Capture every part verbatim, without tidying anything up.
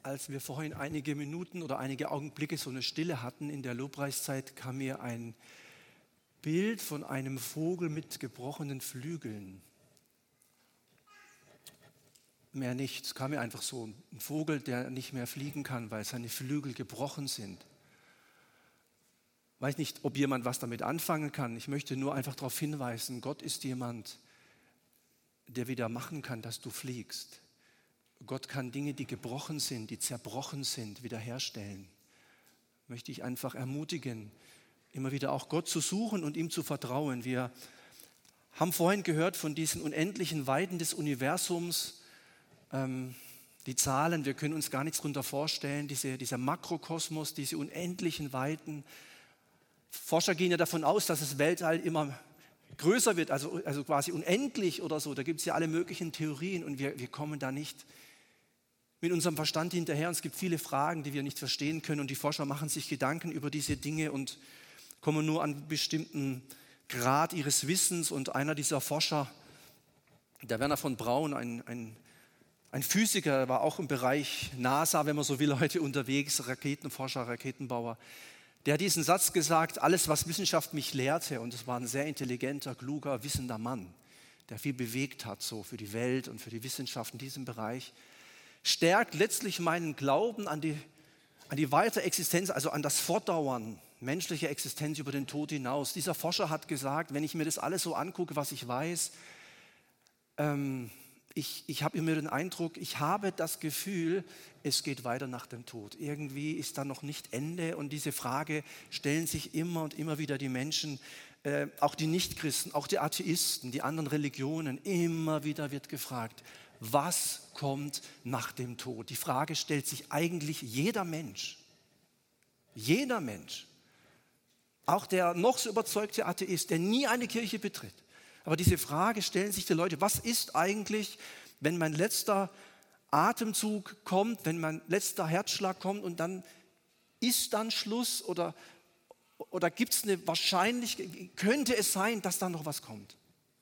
Als wir vorhin einige Minuten oder einige Augenblicke so eine Stille hatten in der Lobpreiszeit, kam mir ein Bild von einem Vogel mit gebrochenen Flügeln. Mehr nicht, es kam mir einfach so. Ein Vogel, der nicht mehr fliegen kann, weil seine Flügel gebrochen sind. Ich weiß nicht, ob jemand was damit anfangen kann. Ich möchte nur einfach darauf hinweisen, Gott ist jemand, der wieder machen kann, dass du fliegst. Gott kann Dinge, die gebrochen sind, die zerbrochen sind, wiederherstellen. Möchte ich einfach ermutigen, immer wieder auch Gott zu suchen und ihm zu vertrauen. Wir haben vorhin gehört von diesen unendlichen Weiten des Universums, ähm, die Zahlen, wir können uns gar nichts darunter vorstellen, diese, dieser Makrokosmos, diese unendlichen Weiten. Forscher gehen ja davon aus, dass das Weltall immer größer wird, also, also quasi unendlich oder so. Da gibt es ja alle möglichen Theorien und wir, wir kommen da nicht mit unserem Verstand hinterher. Und es gibt viele Fragen, die wir nicht verstehen können und die Forscher machen sich Gedanken über diese Dinge und kommen nur an einen bestimmten Grad ihres Wissens. Und einer dieser Forscher, der Wernher von Braun, ein, ein, ein Physiker, war auch im Bereich NASA, wenn man so will, heute unterwegs, Raketenforscher, Raketenbauer, der hat diesen Satz gesagt: Alles, was Wissenschaft mich lehrte, und es war ein sehr intelligenter, kluger, wissender Mann, der viel bewegt hat so für die Welt und für die Wissenschaft in diesem Bereich, stärkt letztlich meinen Glauben an die, an die weitere Existenz, also an das Fortdauern menschlicher Existenz über den Tod hinaus. Dieser Forscher hat gesagt, wenn ich mir das alles so angucke, was ich weiß, ähm, ich, ich habe immer den Eindruck, ich habe das Gefühl, es geht weiter nach dem Tod. Irgendwie ist da noch nicht Ende und diese Frage stellen sich immer und immer wieder die Menschen, äh, auch die Nichtchristen, auch die Atheisten, die anderen Religionen, immer wieder wird gefragt, was kommt nach dem Tod? Die Frage stellt sich eigentlich jeder Mensch. Jeder Mensch. Auch der noch so überzeugte Atheist, der nie eine Kirche betritt. Aber diese Frage stellen sich die Leute, was ist eigentlich, wenn mein letzter Atemzug kommt, wenn mein letzter Herzschlag kommt und dann ist dann Schluss oder, oder gibt es eine Wahrscheinlichkeit, könnte es sein, dass da noch was kommt?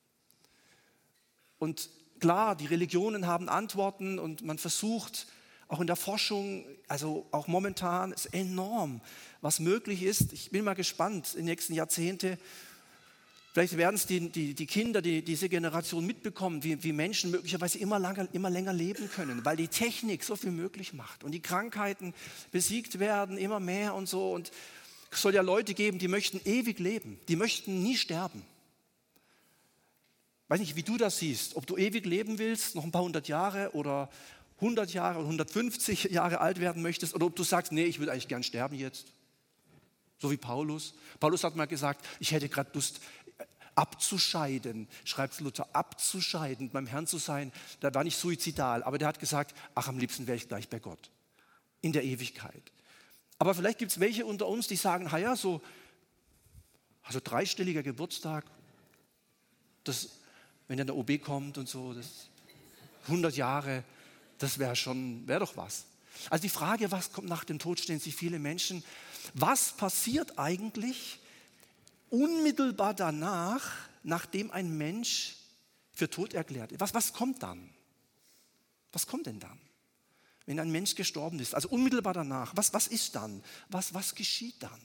Und klar, die Religionen haben Antworten und man versucht, auch in der Forschung, also auch momentan ist enorm, was möglich ist. Ich bin mal gespannt, in den nächsten Jahrzehnten, vielleicht werden es die, die, die Kinder, die diese Generation mitbekommen, wie, wie Menschen möglicherweise immer, lange, immer länger leben können, weil die Technik so viel möglich macht und die Krankheiten besiegt werden, immer mehr und so. Und es soll ja Leute geben, die möchten ewig leben, die möchten nie sterben. Ich weiß nicht, wie du das siehst, ob du ewig leben willst, noch ein paar hundert Jahre oder hundert Jahre oder hundertfünfzig Jahre alt werden möchtest oder ob du sagst, nee, ich würde eigentlich gern sterben jetzt. So wie Paulus. Paulus hat mal gesagt, ich hätte gerade Lust abzuscheiden, schreibt Luther, abzuscheiden, beim Herrn zu sein. Der war nicht suizidal, aber der hat gesagt, ach, am liebsten wäre ich gleich bei Gott, in der Ewigkeit. Aber vielleicht gibt es welche unter uns, die sagen, na ja, so also dreistelliger Geburtstag, das, wenn dann der O B kommt und so, das hundert Jahre, das wäre schon, wäre doch was. Also die Frage, was kommt nach dem Tod, stellen sich viele Menschen. Was passiert eigentlich unmittelbar danach, nachdem ein Mensch für tot erklärt ist? Was, was kommt dann? Was kommt denn dann, wenn ein Mensch gestorben ist? Also unmittelbar danach, was, was ist dann? Was, was geschieht dann?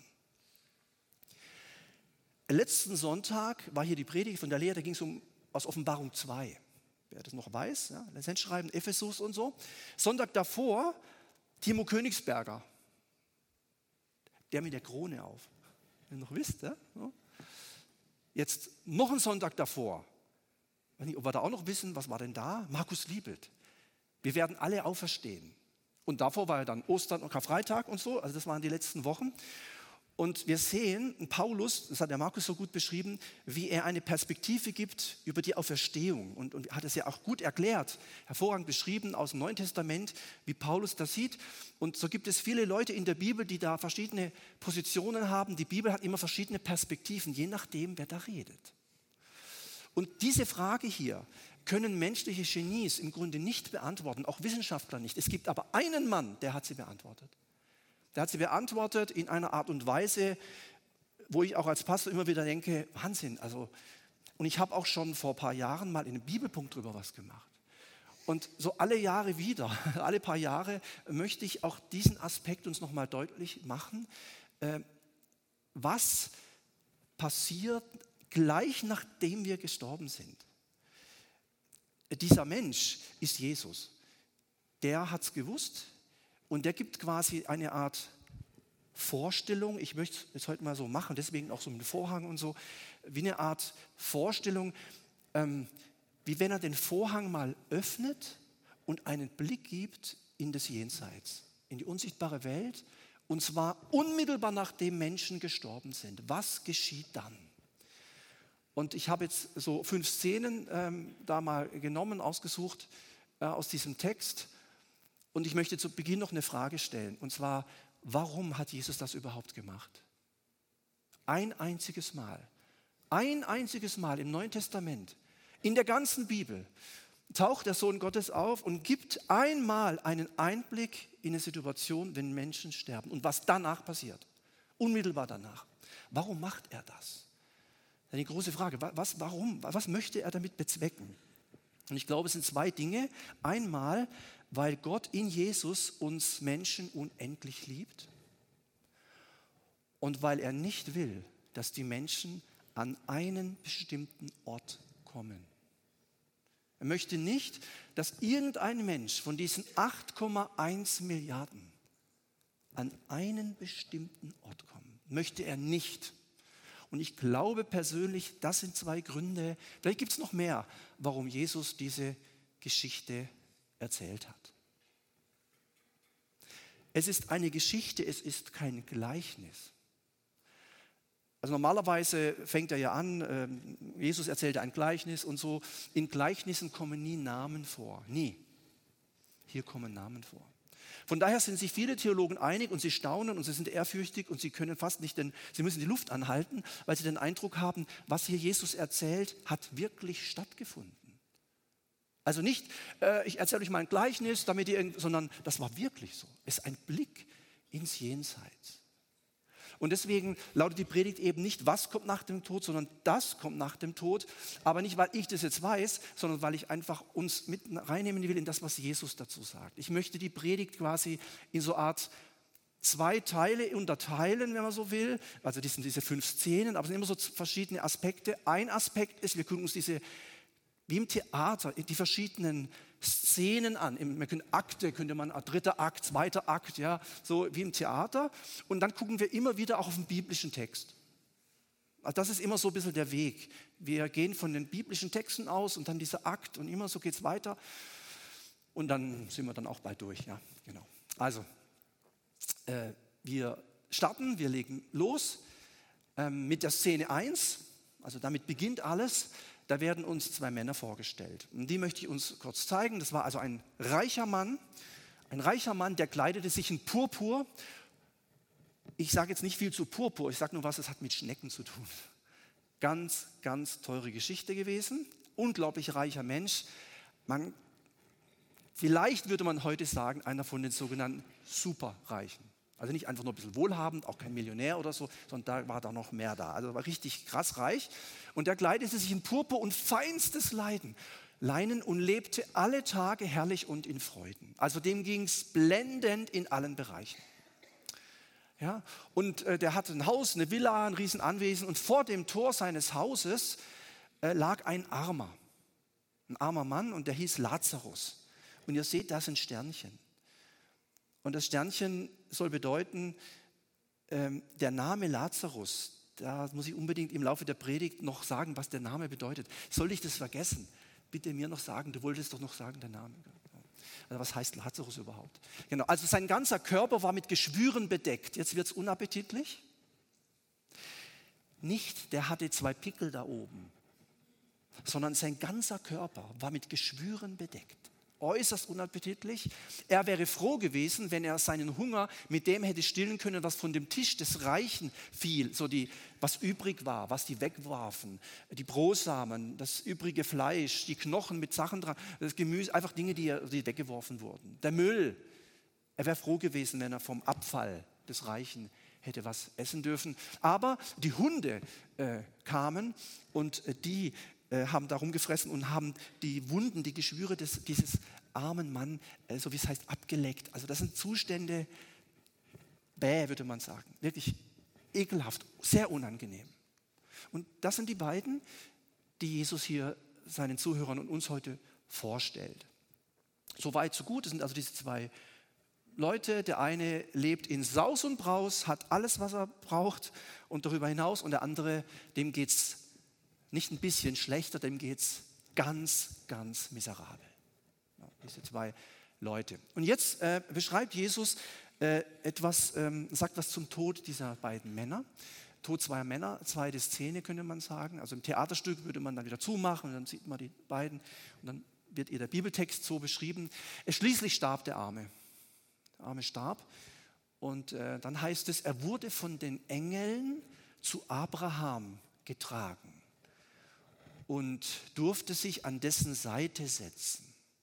Letzten Sonntag war hier die Predigt von der Lehre, da ging es um aus Offenbarung zwei. Wer das noch weiß, ja, Lizenzschreiben, Ephesus und so. Sonntag davor, Timo Königsberger, der mit der Krone auf. Wenn ihr noch wisst, ja? Jetzt noch ein Sonntag davor. Ich weiß nicht, ob wir da auch noch wissen, was war denn da? Markus Liebelt. Wir werden alle auferstehen. Und davor war ja dann Ostern und Karfreitag und so, also das waren die letzten Wochen. Und wir sehen, Paulus, das hat der Markus so gut beschrieben, wie er eine Perspektive gibt über die Auferstehung. Und, und hat es ja auch gut erklärt, hervorragend beschrieben aus dem Neuen Testament, wie Paulus das sieht. Und so gibt es viele Leute in der Bibel, die da verschiedene Positionen haben. Die Bibel hat immer verschiedene Perspektiven, je nachdem, wer da redet. Und diese Frage hier können menschliche Genies im Grunde nicht beantworten, auch Wissenschaftler nicht. Es gibt aber einen Mann, der hat sie beantwortet. Der hat sie beantwortet in einer Art und Weise, wo ich auch als Pastor immer wieder denke, Wahnsinn. Also, und ich habe auch schon vor ein paar Jahren mal in einem Bibelpunkt drüber was gemacht. Und so alle Jahre wieder, alle paar Jahre, möchte ich auch diesen Aspekt uns nochmal deutlich machen. Äh, was passiert gleich nachdem wir gestorben sind? Dieser Mensch ist Jesus. Der hat es gewusst und der gibt quasi eine Art Vorstellung, ich möchte es jetzt heute mal so machen, deswegen auch so mit dem Vorhang und so, wie eine Art Vorstellung, ähm, wie wenn er den Vorhang mal öffnet und einen Blick gibt in das Jenseits, in die unsichtbare Welt, und zwar unmittelbar nachdem Menschen gestorben sind. Was geschieht dann? Und ich habe jetzt so fünf Szenen ähm, da mal genommen, ausgesucht äh, aus diesem Text. Und ich möchte zu Beginn noch eine Frage stellen, und zwar, warum hat Jesus das überhaupt gemacht? Ein einziges Mal, ein einziges Mal im Neuen Testament, in der ganzen Bibel, taucht der Sohn Gottes auf und gibt einmal einen Einblick in eine Situation, wenn Menschen sterben und was danach passiert, unmittelbar danach. Warum macht er das? Das ist eine große Frage. Was, warum? Was möchte er damit bezwecken? Und ich glaube, es sind zwei Dinge. Einmal, weil Gott in Jesus uns Menschen unendlich liebt und weil er nicht will, dass die Menschen an einen bestimmten Ort kommen. Er möchte nicht, dass irgendein Mensch von diesen acht Komma eins Milliarden an einen bestimmten Ort kommt. Möchte er nicht. Und ich glaube persönlich, das sind zwei Gründe, vielleicht gibt es noch mehr, warum Jesus diese Geschichte erzählt hat. Es ist eine Geschichte, es ist kein Gleichnis. Also normalerweise fängt er ja an, Jesus erzählte ein Gleichnis und so. In Gleichnissen kommen nie Namen vor, nie. Hier kommen Namen vor. Von daher sind sich viele Theologen einig und sie staunen und sie sind ehrfürchtig und sie können fast nicht, den, sie müssen die Luft anhalten, weil sie den Eindruck haben, was hier Jesus erzählt, hat wirklich stattgefunden. Also nicht, äh, ich erzähle euch mal ein Gleichnis, damit ihr, sondern das war wirklich so. Es ist ein Blick ins Jenseits. Und deswegen lautet die Predigt eben nicht, was kommt nach dem Tod, sondern das kommt nach dem Tod. Aber nicht, weil ich das jetzt weiß, sondern weil ich einfach uns mit reinnehmen will in das, was Jesus dazu sagt. Ich möchte die Predigt quasi in so eine Art zwei Teile unterteilen, wenn man so will. Also das sind diese fünf Szenen, aber es sind immer so verschiedene Aspekte. Ein Aspekt ist, wir gucken uns diese, wie im Theater, die verschiedenen Szenen an. Man könnte Akte, könnte man, dritter Akt, zweiter Akt, ja, so wie im Theater. Und dann gucken wir immer wieder auch auf den biblischen Text. Also das ist immer so ein bisschen der Weg. Wir gehen von den biblischen Texten aus und dann dieser Akt und immer so geht es weiter. Und dann sind wir dann auch bald durch, ja, genau. Also, äh, wir starten, wir legen los äh, mit der Szene eins. Also damit beginnt alles. Da werden uns zwei Männer vorgestellt. Und die möchte ich uns kurz zeigen. Das war also ein reicher Mann. Ein reicher Mann, der kleidete sich in Purpur. Ich sage jetzt nicht viel zu Purpur, ich sage nur was, es hat mit Schnecken zu tun. Ganz, ganz teure Geschichte gewesen. Unglaublich reicher Mensch. Man, vielleicht würde man heute sagen, einer von den sogenannten Superreichen. Also nicht einfach nur ein bisschen wohlhabend, auch kein Millionär oder so, sondern da war da noch mehr da. Also war richtig krass reich. Und er kleidete sich in Purpur und feinstes Leiden, Leinen und lebte alle Tage herrlich und in Freuden. Also dem ging es blendend in allen Bereichen. Ja, und äh, der hatte ein Haus, eine Villa, ein Riesenanwesen und vor dem Tor seines Hauses äh, lag ein Armer. Ein armer Mann und der hieß Lazarus. Und ihr seht, da ist ein Sternchen. Und das Sternchen soll bedeuten, ähm, der Name Lazarus, da muss ich unbedingt im Laufe der Predigt noch sagen, was der Name bedeutet. Soll ich das vergessen? Bitte mir noch sagen, du wolltest doch noch sagen, der Name. Also was heißt Lazarus überhaupt? Genau, also sein ganzer Körper war mit Geschwüren bedeckt. Jetzt wird es unappetitlich. Nicht, der hatte zwei Pickel da oben, sondern sein ganzer Körper war mit Geschwüren bedeckt. Äußerst unappetitlich. Er wäre froh gewesen, wenn er seinen Hunger mit dem hätte stillen können, was von dem Tisch des Reichen fiel, so die, was übrig war, was die wegwarfen, die Brosamen, das übrige Fleisch, die Knochen mit Sachen dran, das Gemüse, einfach Dinge, die, die weggeworfen wurden. Der Müll. Er wäre froh gewesen, wenn er vom Abfall des Reichen hätte was essen dürfen. Aber die Hunde äh, kamen und äh, die äh, haben darum gefressen und haben die Wunden, die Geschwüre des, dieses armen Mann, äh, so wie es heißt, abgeleckt. Also das sind Zustände, bäh, würde man sagen. Wirklich ekelhaft, sehr unangenehm. Und das sind die beiden, die Jesus hier seinen Zuhörern und uns heute vorstellt. So weit, so gut. Das sind also diese zwei Leute. Der eine lebt in Saus und Braus, hat alles, was er braucht und darüber hinaus. Und der andere, dem geht es nicht ein bisschen schlechter, dem geht es ganz, ganz miserabel. Ja, diese zwei Leute. Und jetzt äh, beschreibt Jesus äh, etwas, ähm, sagt was zum Tod dieser beiden Männer. Tod zweier Männer, zweite Szene könnte man sagen. Also im Theaterstück würde man dann wieder zumachen und dann sieht man die beiden und dann wird ihr der Bibeltext so beschrieben. Schließlich starb der Arme. Der Arme starb und äh, dann heißt es, er wurde von den Engeln zu Abraham getragen und durfte sich an dessen Seite setzen.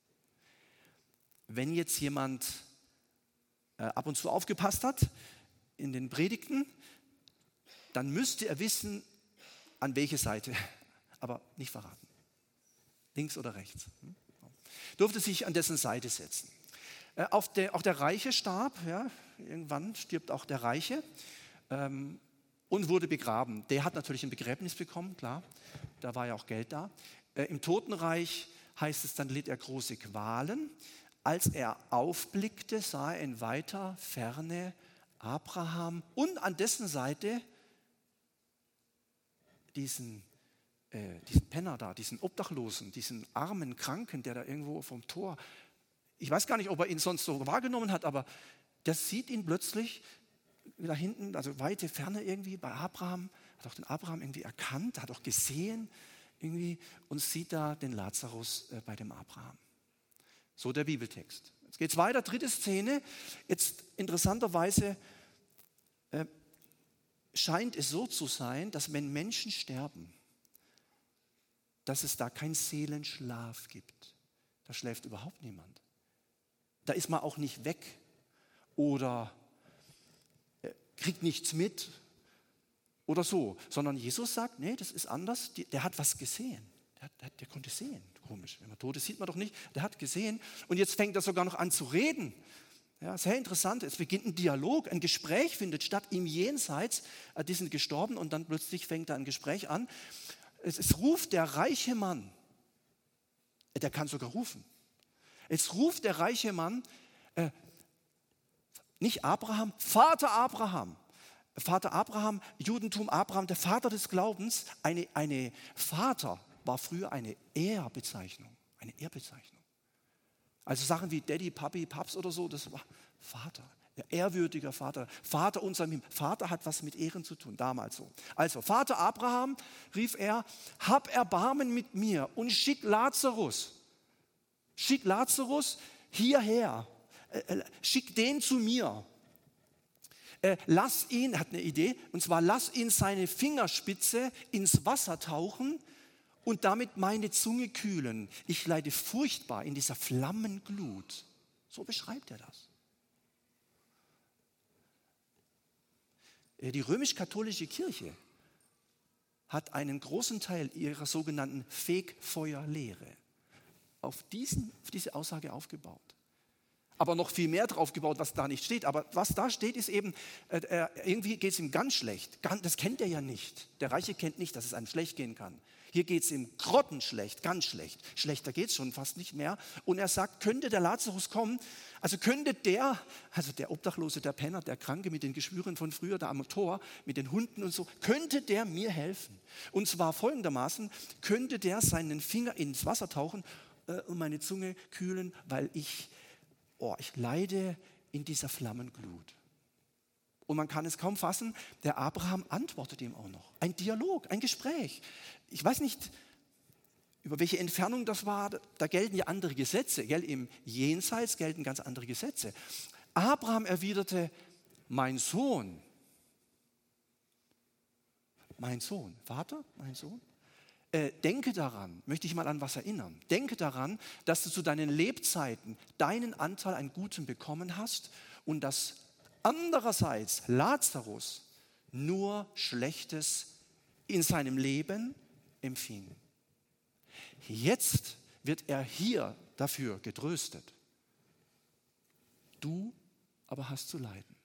Wenn jetzt jemand äh, ab und zu aufgepasst hat in den Predigten, dann müsste er wissen, an welche Seite, aber nicht verraten. Links oder rechts. Hm? Durfte sich an dessen Seite setzen. Äh, auf der, auch der Reiche starb, ja, irgendwann stirbt auch der Reiche ähm, und wurde begraben. Der hat natürlich ein Begräbnis bekommen, klar, da war ja auch Geld da. Äh, Im Totenreich heißt es, dann litt er große Qualen. Als er aufblickte, sah er in weiter Ferne Abraham und an dessen Seite diesen, äh, diesen Penner da, diesen Obdachlosen, diesen armen Kranken, der da irgendwo vom Tor, ich weiß gar nicht, ob er ihn sonst so wahrgenommen hat, aber der sieht ihn plötzlich da hinten, also weite Ferne irgendwie bei Abraham, hat auch den Abraham irgendwie erkannt, hat auch gesehen irgendwie und sieht da den Lazarus äh, bei dem Abraham. So der Bibeltext. Jetzt geht es weiter, dritte Szene. Jetzt interessanterweise äh, scheint es so zu sein, dass wenn Menschen sterben, dass es da keinen Seelenschlaf gibt. Da schläft überhaupt niemand. Da ist man auch nicht weg oder äh, kriegt nichts mit oder so, sondern Jesus sagt, nee, das ist anders, die, der hat was gesehen. Der, der, der konnte sehen. Komisch, wenn man tot ist, sieht man doch nicht. Der hat gesehen und jetzt fängt er sogar noch an zu reden. Ja, sehr interessant. Es beginnt ein Dialog, ein Gespräch findet statt im Jenseits. Die sind gestorben und dann plötzlich fängt da ein Gespräch an. Es, es ruft der reiche Mann. Der kann sogar rufen. Jetzt ruft der reiche Mann, äh, nicht Abraham, Vater Abraham. Vater Abraham, Judentum Abraham, der Vater des Glaubens. Eine, eine Vater war früher eine Ehrbezeichnung. Eine Ehrbezeichnung. Also Sachen wie Daddy, Papi, Paps oder so, das war Vater, der ehrwürdiger Vater. Vater unser Himmel. Vater hat was mit Ehren zu tun, damals so. Also Vater Abraham, rief er, hab Erbarmen mit mir und schick Lazarus. Schick Lazarus hierher. Äh, schick den zu mir. Äh, lass ihn, er hat eine Idee, und zwar lass ihn seine Fingerspitze ins Wasser tauchen und damit meine Zunge kühlen. Ich leide furchtbar in dieser Flammenglut. So beschreibt er das. Die römisch-katholische Kirche hat einen großen Teil ihrer sogenannten Fegfeuerlehre auf, diesen, auf diese Aussage aufgebaut. Aber noch viel mehr drauf gebaut, was da nicht steht. Aber was da steht, ist eben, äh, irgendwie geht es ihm ganz schlecht. Das kennt er ja nicht. Der Reiche kennt nicht, dass es einem schlecht gehen kann. Hier geht es ihm grottenschlecht, ganz schlecht. Schlechter geht es schon fast nicht mehr. Und er sagt, könnte der Lazarus kommen? Also könnte der, also der Obdachlose, der Penner, der Kranke mit den Geschwüren von früher da am Tor, mit den Hunden und so, könnte der mir helfen? Und zwar folgendermaßen, könnte der seinen Finger ins Wasser tauchen äh, und meine Zunge kühlen, weil ich, oh, ich leide in dieser Flammenglut. Und man kann es kaum fassen, der Abraham antwortet ihm auch noch. Ein Dialog, ein Gespräch. Ich weiß nicht, über welche Entfernung das war, da gelten ja andere Gesetze. Gell? Im Jenseits gelten ganz andere Gesetze. Abraham erwiderte, mein Sohn, mein Sohn, Vater, mein Sohn, äh, denke daran, möchte ich mal an was erinnern, denke daran, dass du zu deinen Lebzeiten deinen Anteil an Gutem bekommen hast und dass andererseits Lazarus nur Schlechtes in seinem Leben empfing. Jetzt wird er hier dafür getröstet. Du aber hast zu leiden.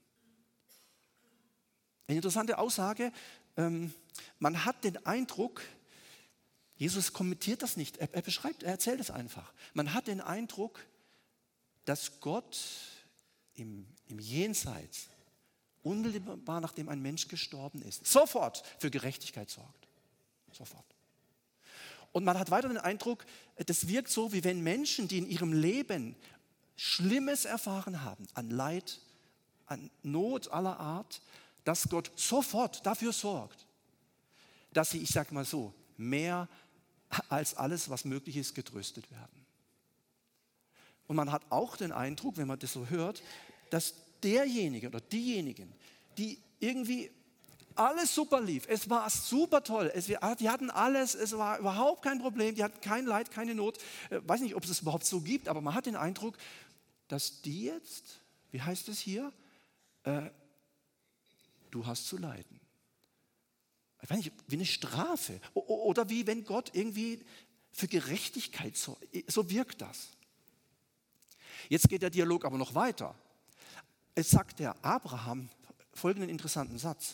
Eine interessante Aussage. Ähm, man hat den Eindruck, Jesus kommentiert das nicht, er, er beschreibt, er erzählt es einfach. Man hat den Eindruck, dass Gott im, im Jenseits, unmittelbar nachdem ein Mensch gestorben ist, sofort für Gerechtigkeit sorgt. Sofort. Und man hat weiter den Eindruck, das wirkt so, wie wenn Menschen, die in ihrem Leben Schlimmes erfahren haben, an Leid, an Not aller Art, dass Gott sofort dafür sorgt, dass sie, ich sage mal so, mehr als alles, was möglich ist, getröstet werden. Und man hat auch den Eindruck, wenn man das so hört, dass derjenige oder diejenigen, die irgendwie alles super lief, es war super toll, es, die hatten alles, es war überhaupt kein Problem, die hatten kein Leid, keine Not, ich weiß nicht, ob es es überhaupt so gibt, aber man hat den Eindruck, dass die jetzt, wie heißt es hier, äh, du hast zu leiden. Ich weiß nicht, wie eine Strafe oder wie wenn Gott irgendwie für Gerechtigkeit sorgt. So wirkt das. Jetzt geht der Dialog aber noch weiter. Es sagt der Abraham folgenden interessanten Satz.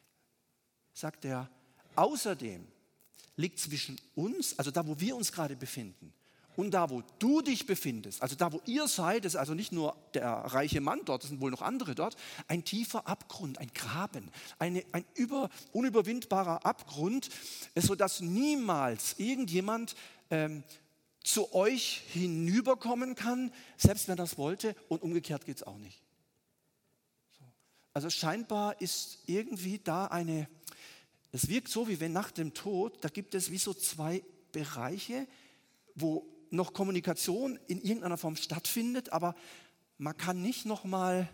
Sagt er, außerdem liegt zwischen uns, also da, wo wir uns gerade befinden, und da, wo du dich befindest, also da, wo ihr seid, ist also nicht nur der reiche Mann dort, es sind wohl noch andere dort, ein tiefer Abgrund, ein Graben, eine, ein über, unüberwindbarer Abgrund, sodass niemals irgendjemand ähm, zu euch hinüberkommen kann, selbst wenn er das wollte, und umgekehrt geht es auch nicht. So. Also scheinbar ist irgendwie da eine, es wirkt so, wie wenn nach dem Tod, da gibt es wie so zwei Bereiche, wo noch Kommunikation in irgendeiner Form stattfindet, aber man kann nicht nochmal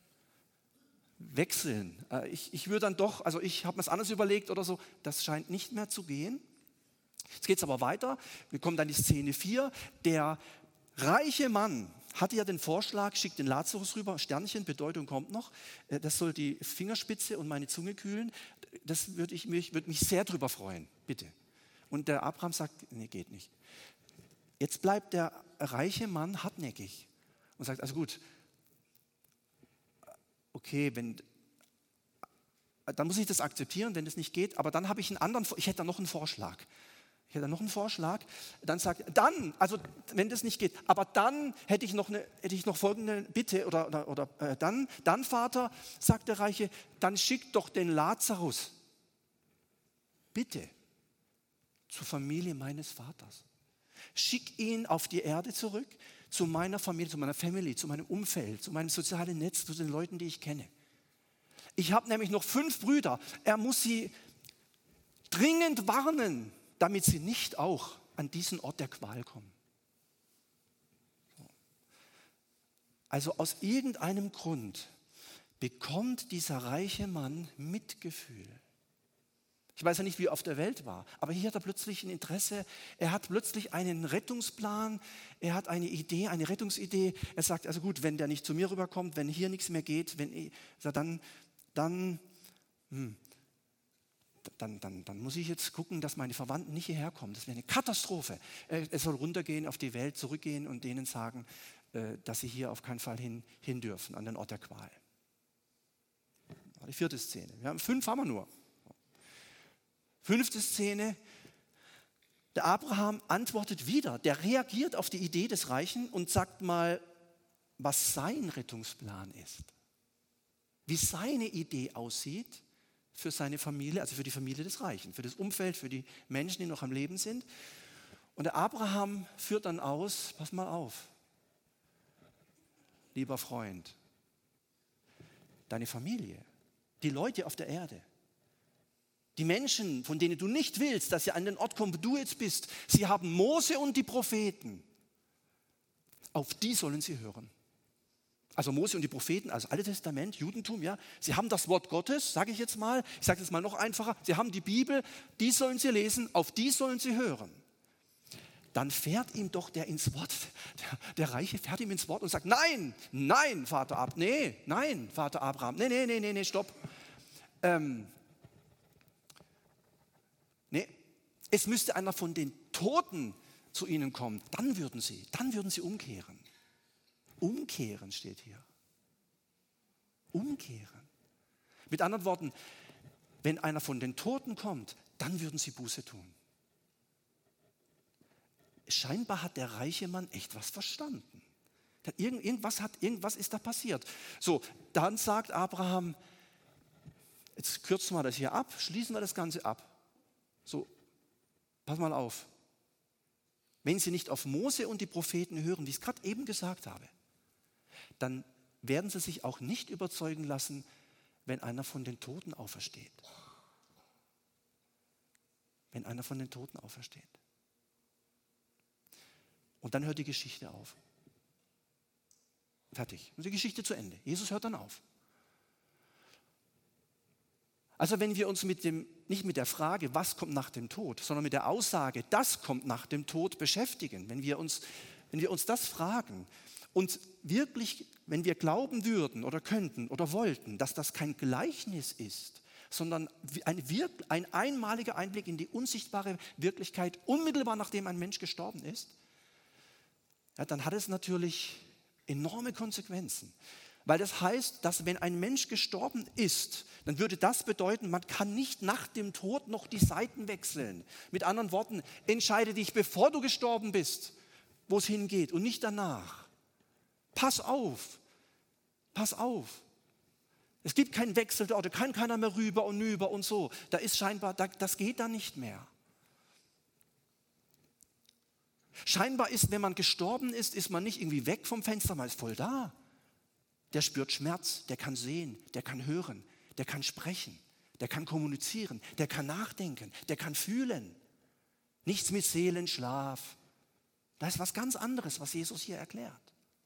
wechseln. Ich, ich würde dann doch, also ich habe mir das anders überlegt oder so, das scheint nicht mehr zu gehen. Jetzt geht es aber weiter, wir kommen dann in die Szene vier. Der reiche Mann hatte ja den Vorschlag, schickt den Lazarus rüber, Sternchen, Bedeutung kommt noch, das soll die Fingerspitze und meine Zunge kühlen. Das würde ich mich, würde mich sehr drüber freuen, bitte. Und der Abraham sagt, nee, geht nicht. Jetzt bleibt der reiche Mann hartnäckig und sagt, also gut, okay, wenn, dann muss ich das akzeptieren, wenn das nicht geht, aber dann habe ich einen anderen, ich hätte da noch einen Vorschlag. Ich hätte da noch einen Vorschlag, dann sagt, dann, also wenn das nicht geht, aber dann hätte ich noch, eine, hätte ich noch folgende Bitte oder, oder, oder äh, dann, dann Vater, sagt der Reiche, dann schick doch den Lazarus, bitte, zur Familie meines Vaters. Schick ihn auf die Erde zurück, zu meiner Familie, zu meiner Family, zu meinem Umfeld, zu meinem sozialen Netz, zu den Leuten, die ich kenne. Ich habe nämlich noch fünf Brüder. Er muss sie dringend warnen, damit sie nicht auch an diesen Ort der Qual kommen. Also aus irgendeinem Grund bekommt dieser reiche Mann Mitgefühl. Ich weiß ja nicht, wie er auf der Welt war, aber hier hat er plötzlich ein Interesse, er hat plötzlich einen Rettungsplan, er hat eine Idee, eine Rettungsidee. Er sagt, also gut, wenn der nicht zu mir rüberkommt, wenn hier nichts mehr geht, wenn, dann, dann, hm, dann, dann, dann muss ich jetzt gucken, dass meine Verwandten nicht hierher kommen. Das wäre eine Katastrophe. Er soll runtergehen auf die Welt, zurückgehen und denen sagen, dass sie hier auf keinen Fall hin, hin dürfen, an den Ort der Qual. Das war die vierte Szene. Wir haben fünf haben wir nur. Fünfte Szene, der Abraham antwortet wieder, der reagiert auf die Idee des Reichen und sagt mal, was sein Rettungsplan ist, wie seine Idee aussieht für seine Familie, also für die Familie des Reichen, für das Umfeld, für die Menschen, die noch am Leben sind. Und der Abraham führt dann aus, pass mal auf, lieber Freund, deine Familie, die Leute auf der Erde, die Menschen, von denen du nicht willst, dass sie an den Ort kommen, wo du jetzt bist, sie haben Mose und die Propheten. Auf die sollen sie hören. Also Mose und die Propheten, also Altes Testament, Judentum, ja, sie haben das Wort Gottes, sage ich jetzt mal, ich sage es mal noch einfacher, sie haben die Bibel, die sollen sie lesen, auf die sollen sie hören. Dann fährt ihm doch der ins Wort, der, der Reiche fährt ihm ins Wort und sagt, nein, nein, Vater Abraham, nee, nein, Vater Abraham, nee, nee, nee, nee, nee, stopp. Ähm, Nee, es müsste einer von den Toten zu ihnen kommt, dann würden sie, dann würden sie umkehren. Umkehren steht hier. Umkehren. Mit anderen Worten, wenn einer von den Toten kommt, dann würden sie Buße tun. Scheinbar hat der reiche Mann echt was verstanden. Irgend, irgendwas, hat, irgendwas ist da passiert. So, dann sagt Abraham, jetzt kürzen wir das hier ab, schließen wir das Ganze ab. So, pass mal auf. Wenn Sie nicht auf Mose und die Propheten hören, wie ich es gerade eben gesagt habe, dann werden Sie sich auch nicht überzeugen lassen, wenn einer von den Toten aufersteht. Wenn einer von den Toten aufersteht. Und dann hört die Geschichte auf. Fertig. Und die Geschichte zu Ende. Jesus hört dann auf. Also wenn wir uns mit dem, nicht mit der Frage, was kommt nach dem Tod, sondern mit der Aussage, das kommt nach dem Tod beschäftigen, wenn wir uns, wenn wir uns das fragen und wirklich, wenn wir glauben würden oder könnten oder wollten, dass das kein Gleichnis ist, sondern ein, ein einmaliger Einblick in die unsichtbare Wirklichkeit, unmittelbar nachdem ein Mensch gestorben ist, ja, dann hat es natürlich enorme Konsequenzen. Weil das heißt, dass wenn ein Mensch gestorben ist, dann würde das bedeuten, man kann nicht nach dem Tod noch die Seiten wechseln. Mit anderen Worten, entscheide dich, bevor du gestorben bist, wo es hingeht und nicht danach. Pass auf, pass auf. Es gibt keinen Wechsel der Orte, kann keiner mehr rüber und rüber und so. Da ist scheinbar, das geht da nicht mehr. Scheinbar ist, wenn man gestorben ist, ist man nicht irgendwie weg vom Fenster, man ist voll da. Der spürt Schmerz, der kann sehen, der kann hören, der kann sprechen, der kann kommunizieren, der kann nachdenken, der kann fühlen. Nichts mit Seelenschlaf. Das ist was ganz anderes, was Jesus hier erklärt.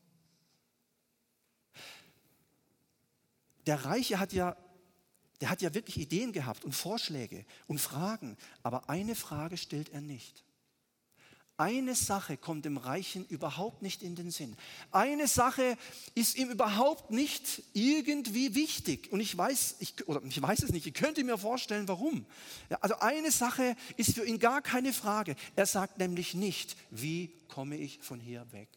Der Reiche hat ja, der hat ja wirklich Ideen gehabt und Vorschläge und Fragen, aber eine Frage stellt er nicht. Eine Sache kommt dem Reichen überhaupt nicht in den Sinn. Eine Sache ist ihm überhaupt nicht irgendwie wichtig. Und ich weiß, ich, oder ich weiß es nicht, ich könnte mir vorstellen, warum. Ja, also eine Sache ist für ihn gar keine Frage. Er sagt nämlich nicht, wie komme ich von hier weg?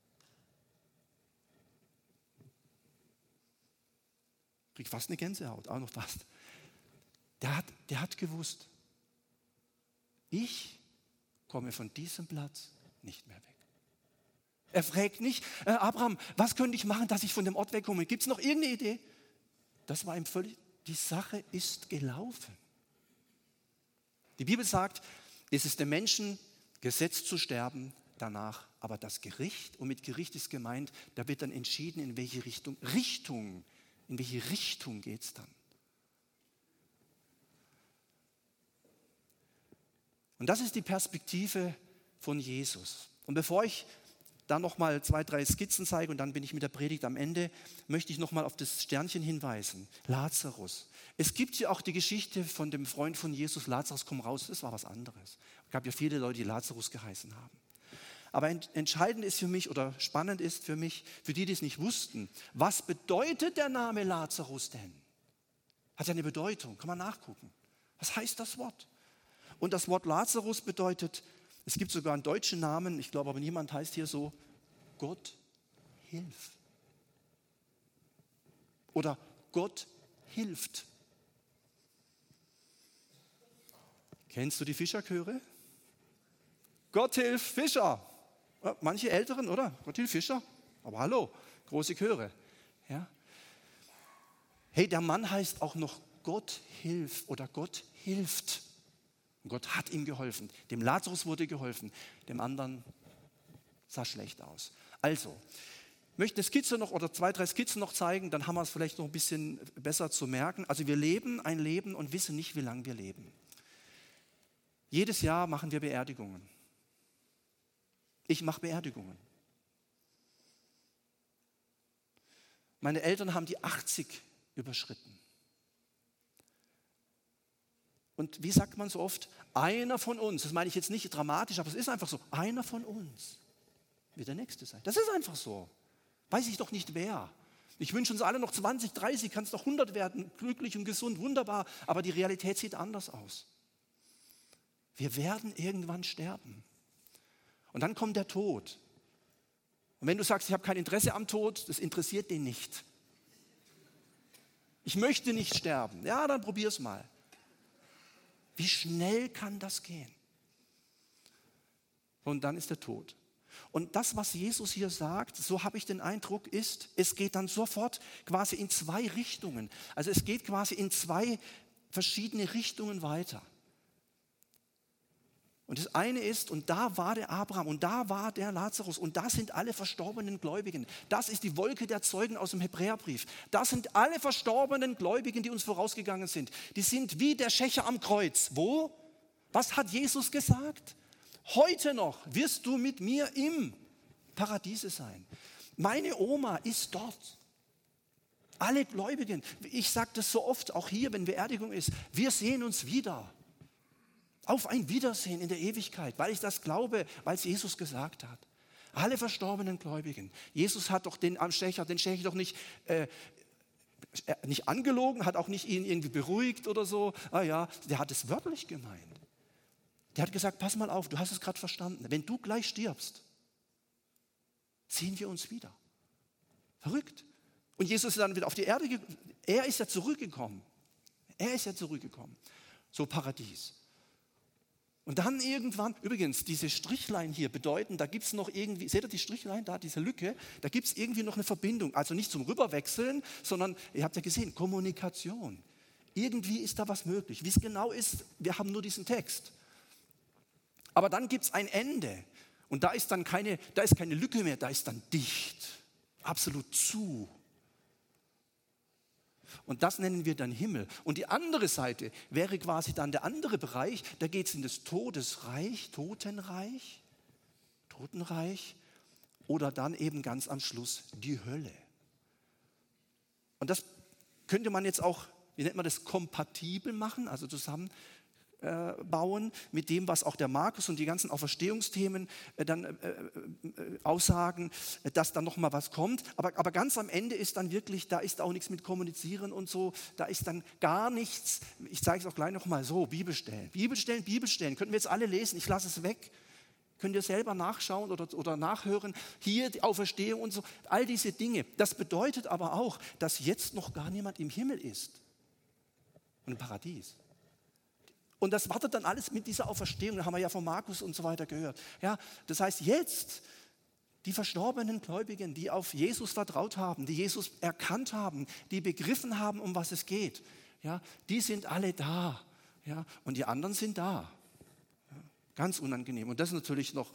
Krieg fast eine Gänsehaut, auch noch fast. Der hat, der hat gewusst, ich komme von diesem Platz nicht mehr weg. Er fragt nicht, äh, Abraham, was könnte ich machen, dass ich von dem Ort wegkomme? Gibt es noch irgendeine Idee? Das war ihm völlig, die Sache ist gelaufen. Die Bibel sagt, es ist dem Menschen gesetzt zu sterben, danach aber das Gericht. Und mit Gericht ist gemeint, da wird dann entschieden, in welche Richtung, Richtung, in welche Richtung geht es dann. Und das ist die Perspektive von Jesus. Und bevor ich da nochmal zwei, drei Skizzen zeige und dann bin ich mit der Predigt am Ende, möchte ich nochmal auf das Sternchen hinweisen. Lazarus. Es gibt ja auch die Geschichte von dem Freund von Jesus, Lazarus, komm raus, das war was anderes. Es gab ja viele Leute, die Lazarus geheißen haben. Aber entscheidend ist für mich oder spannend ist für mich, für die, die es nicht wussten, was bedeutet der Name Lazarus denn? Hat ja eine Bedeutung, kann man nachgucken. Was heißt das Wort? Und das Wort Lazarus bedeutet, es gibt sogar einen deutschen Namen, ich glaube aber niemand heißt hier so, Gott hilf. Oder Gott hilft. Kennst du die Fischerchöre? Gott hilf Fischer. Manche Älteren, oder? Gott hilf Fischer. Aber hallo, große Chöre. Ja? Hey, der Mann heißt auch noch Gott hilf oder Gott hilft. Und Gott hat ihm geholfen. Dem Lazarus wurde geholfen, dem anderen sah schlecht aus. Also, ich möchte eine Skizze noch oder zwei, drei Skizzen noch zeigen, dann haben wir es vielleicht noch ein bisschen besser zu merken. Also wir leben ein Leben und wissen nicht, wie lange wir leben. Jedes Jahr machen wir Beerdigungen. Ich mache Beerdigungen. Meine Eltern haben die achtzig überschritten. Und wie sagt man so oft, einer von uns, das meine ich jetzt nicht dramatisch, aber es ist einfach so, einer von uns wird der Nächste sein. Das ist einfach so. Weiß ich doch nicht wer. Ich wünsche uns alle noch zwanzig, dreißig, kann es noch hundert werden, glücklich und gesund, wunderbar, aber die Realität sieht anders aus. Wir werden irgendwann sterben. Und dann kommt der Tod. Und wenn du sagst, ich habe kein Interesse am Tod, das interessiert den nicht. Ich möchte nicht sterben. Ja, dann probier's mal. Wie schnell kann das gehen? Und dann ist der Tod. Und das, was Jesus hier sagt, so habe ich den Eindruck, ist, es geht dann sofort quasi in zwei Richtungen. Also es geht quasi in zwei verschiedene Richtungen weiter. Und das eine ist, und da war der Abraham und da war der Lazarus und da sind alle verstorbenen Gläubigen. Das ist die Wolke der Zeugen aus dem Hebräerbrief. Das sind alle verstorbenen Gläubigen, die uns vorausgegangen sind. Die sind wie der Schächer am Kreuz. Wo? Was hat Jesus gesagt? Heute noch wirst du mit mir im Paradiese sein. Meine Oma ist dort. Alle Gläubigen, ich sage das so oft, auch hier, wenn Beerdigung ist, wir sehen uns wieder. Auf ein Wiedersehen in der Ewigkeit, weil ich das glaube, weil es Jesus gesagt hat. Alle verstorbenen Gläubigen. Jesus hat doch den am Schächer, den Schächer doch nicht, äh, nicht angelogen, hat auch nicht ihn irgendwie beruhigt oder so. Ah ja, der hat es wörtlich gemeint. Der hat gesagt, pass mal auf, du hast es gerade verstanden. Wenn du gleich stirbst, sehen wir uns wieder. Verrückt. Und Jesus ist dann wieder auf die Erde gekommen. Er ist ja zurückgekommen. Er ist ja zurückgekommen. So Paradies. Und dann irgendwann, übrigens, diese Strichlein hier bedeuten, da gibt es noch irgendwie, seht ihr die Strichlein da, diese Lücke, da gibt es irgendwie noch eine Verbindung. Also nicht zum Rüberwechseln, sondern, ihr habt ja gesehen, Kommunikation. Irgendwie ist da was möglich. Wie es genau ist, wir haben nur diesen Text. Aber dann gibt es ein Ende. Und da ist dann keine, da ist keine Lücke mehr, da ist dann dicht. Absolut zu. Und das nennen wir dann Himmel. Und die andere Seite wäre quasi dann der andere Bereich, da geht es in das Todesreich, Totenreich, Totenreich oder dann eben ganz am Schluss die Hölle. Und das könnte man jetzt auch, wie nennt man das, kompatibel machen, also zusammen äh, bauen mit dem, was auch der Markus und die ganzen Auferstehungsthemen äh, dann äh, äh, aussagen, äh, dass dann nochmal was kommt. Aber, aber ganz am Ende ist dann wirklich, da ist auch nichts mit Kommunizieren und so, da ist dann gar nichts. Ich zeige es auch gleich nochmal so, Bibelstellen. Bibelstellen, Bibelstellen, könnten wir jetzt alle lesen, ich lasse es weg. Könnt ihr selber nachschauen oder, oder nachhören. Hier die Auferstehung und so, all diese Dinge. Das bedeutet aber auch, dass jetzt noch gar niemand im Himmel ist und im Paradies. Und das wartet dann alles mit dieser Auferstehung, da haben wir ja von Markus und so weiter gehört. Ja, das heißt, jetzt die verstorbenen Gläubigen, die auf Jesus vertraut haben, die Jesus erkannt haben, die begriffen haben, um was es geht, ja, die sind alle da. Ja, und die anderen sind da. Ja, ganz unangenehm. Und das ist natürlich noch,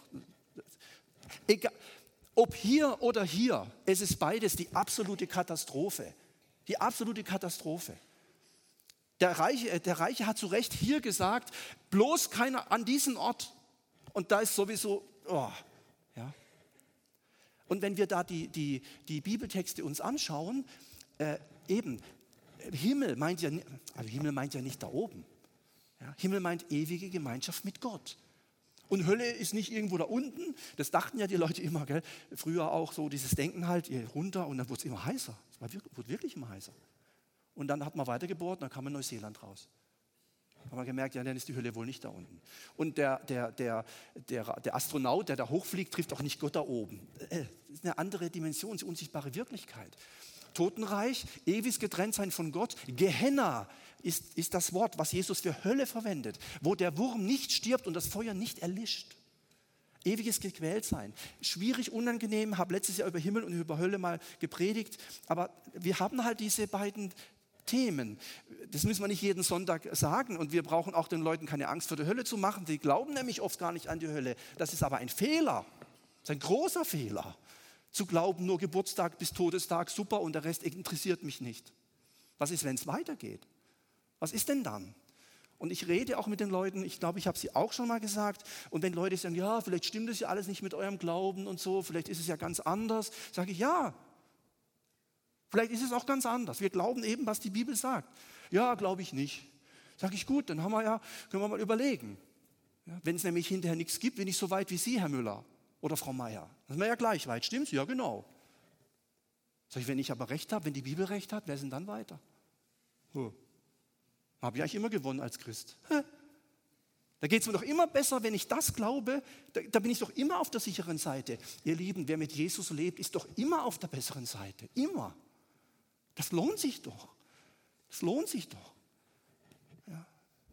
egal, ob hier oder hier, es ist beides die absolute Katastrophe. Die absolute Katastrophe. Der Reiche, der Reiche hat zu Recht hier gesagt, bloß keiner an diesen Ort. Und da ist sowieso, oh, ja. Und wenn wir da die, die, die Bibeltexte uns anschauen, äh, eben, Himmel meint ja, also Himmel meint ja nicht da oben. Ja, Himmel meint ewige Gemeinschaft mit Gott. Und Hölle ist nicht irgendwo da unten. Das dachten ja die Leute immer, gell? Früher auch so dieses Denken halt, runter und dann wurde es immer heißer. Es war wirklich, wurde wirklich immer heißer. Und dann hat man weitergebohrt und dann kam man Neuseeland raus. Da haben wir gemerkt, ja, dann ist die Hölle wohl nicht da unten. Und der, der, der, der, der Astronaut, der da hochfliegt, trifft auch nicht Gott da oben. Das ist eine andere Dimension, die unsichtbare Wirklichkeit. Totenreich, ewiges Getrenntsein von Gott. Gehenna ist, ist das Wort, was Jesus für Hölle verwendet, wo der Wurm nicht stirbt und das Feuer nicht erlischt. Ewiges Gequältsein. Schwierig, unangenehm, habe letztes Jahr über Himmel und über Hölle mal gepredigt, aber wir haben halt diese beiden Themen. Das müssen wir nicht jeden Sonntag sagen und wir brauchen auch den Leuten keine Angst vor der Hölle zu machen. Die glauben nämlich oft gar nicht an die Hölle. Das ist aber ein Fehler. Das ist ein großer Fehler. Zu glauben, nur Geburtstag bis Todestag, super und der Rest interessiert mich nicht. Was ist, wenn es weitergeht? Was ist denn dann? Und ich rede auch mit den Leuten, ich glaube, ich habe sie auch schon mal gesagt. Und wenn Leute sagen, ja, vielleicht stimmt es ja alles nicht mit eurem Glauben und so, vielleicht ist es ja ganz anders, sage ich, ja, vielleicht ist es auch ganz anders. Wir glauben eben, was die Bibel sagt. Ja, glaube ich nicht. Sage ich, gut, dann haben wir ja, können wir mal überlegen. Ja, wenn es nämlich hinterher nichts gibt, bin ich so weit wie Sie, Herr Müller oder Frau Meier. Dann sind wir ja gleich weit, stimmt's? Ja, genau. Sag ich, wenn ich aber recht habe, wenn die Bibel recht hat, wer ist denn dann weiter? Huh. Habe ich eigentlich immer gewonnen als Christ. Da geht es mir doch immer besser, wenn ich das glaube, da, da bin ich doch immer auf der sicheren Seite. Ihr Lieben, wer mit Jesus lebt, ist doch immer auf der besseren Seite. Immer. Das lohnt sich doch. Das lohnt sich doch. Ja,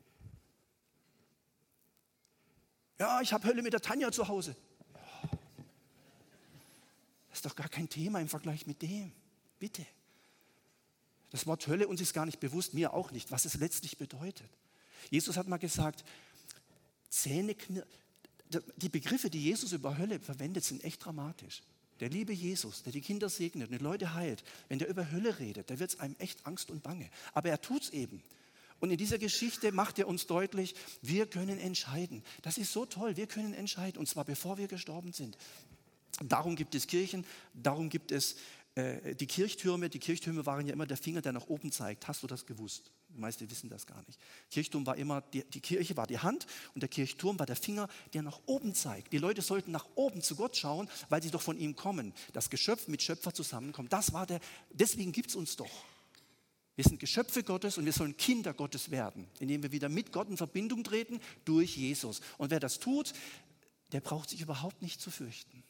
ja ich habe Hölle mit der Tanja zu Hause. Ja. Das ist doch gar kein Thema im Vergleich mit dem. Bitte. Das Wort Hölle, uns ist gar nicht bewusst, mir auch nicht, was es letztlich bedeutet. Jesus hat mal gesagt, Zähneknir- die Begriffe, die Jesus über Hölle verwendet, sind echt dramatisch. Der liebe Jesus, der die Kinder segnet und die Leute heilt, wenn der über Hölle redet, da wird es einem echt Angst und Bange. Aber er tut es eben. Und in dieser Geschichte macht er uns deutlich, wir können entscheiden. Das ist so toll, wir können entscheiden, und zwar bevor wir gestorben sind. Darum gibt es Kirchen, darum gibt es äh, die Kirchtürme. Die Kirchtürme waren ja immer der Finger, der nach oben zeigt. Hast du das gewusst? Die meisten wissen das gar nicht. Kirchturm war immer, die, die Kirche war die Hand und der Kirchturm war der Finger, der nach oben zeigt. Die Leute sollten nach oben zu Gott schauen, weil sie doch von ihm kommen. Das Geschöpf mit Schöpfer zusammenkommt. Das war der, deswegen gibt es uns doch. Wir sind Geschöpfe Gottes und wir sollen Kinder Gottes werden, indem wir wieder mit Gott in Verbindung treten durch Jesus. Und wer das tut, der braucht sich überhaupt nicht zu fürchten.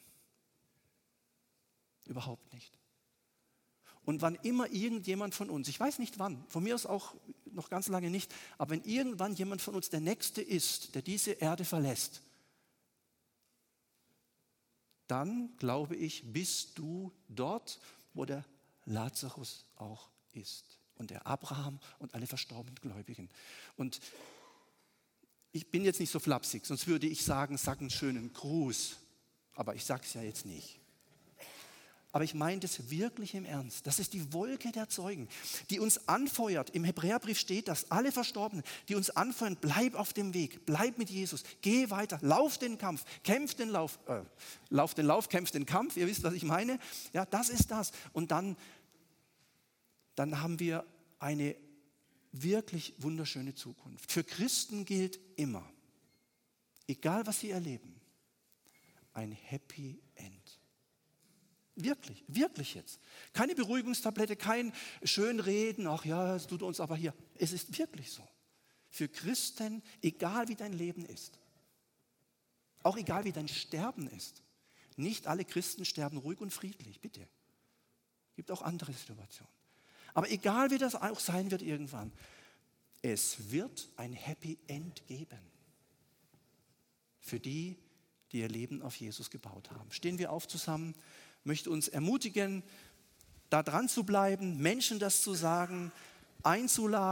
Überhaupt nicht. Und wann immer irgendjemand von uns, ich weiß nicht wann, von mir aus auch noch ganz lange nicht, aber wenn irgendwann jemand von uns der Nächste ist, der diese Erde verlässt, dann, glaube ich, bist du dort, wo der Lazarus auch ist und der Abraham und alle verstorbenen Gläubigen. Und ich bin jetzt nicht so flapsig, sonst würde ich sagen, sag einen schönen Gruß, aber ich sage es ja jetzt nicht. Aber ich meine das wirklich im Ernst. Das ist die Wolke der Zeugen, die uns anfeuert. Im Hebräerbrief steht das, alle Verstorbenen, die uns anfeuern, bleib auf dem Weg, bleib mit Jesus, geh weiter, lauf den Kampf, kämpf den Lauf, äh, lauf den Lauf, kämpf den Kampf, ihr wisst, was ich meine. Ja, das ist das. Und dann, dann haben wir eine wirklich wunderschöne Zukunft. Für Christen gilt immer, egal was sie erleben, ein Happy End. Wirklich, wirklich jetzt. Keine Beruhigungstablette, kein Schönreden, ach ja, es tut uns aber hier. Es ist wirklich so. Für Christen, egal wie dein Leben ist, auch egal wie dein Sterben ist, nicht alle Christen sterben ruhig und friedlich, bitte. Es gibt auch andere Situationen. Aber egal wie das auch sein wird irgendwann, es wird ein Happy End geben. Für die, die ihr Leben auf Jesus gebaut haben. Stehen wir auf zusammen. Möchte uns ermutigen, da dran zu bleiben, Menschen das zu sagen, einzuladen.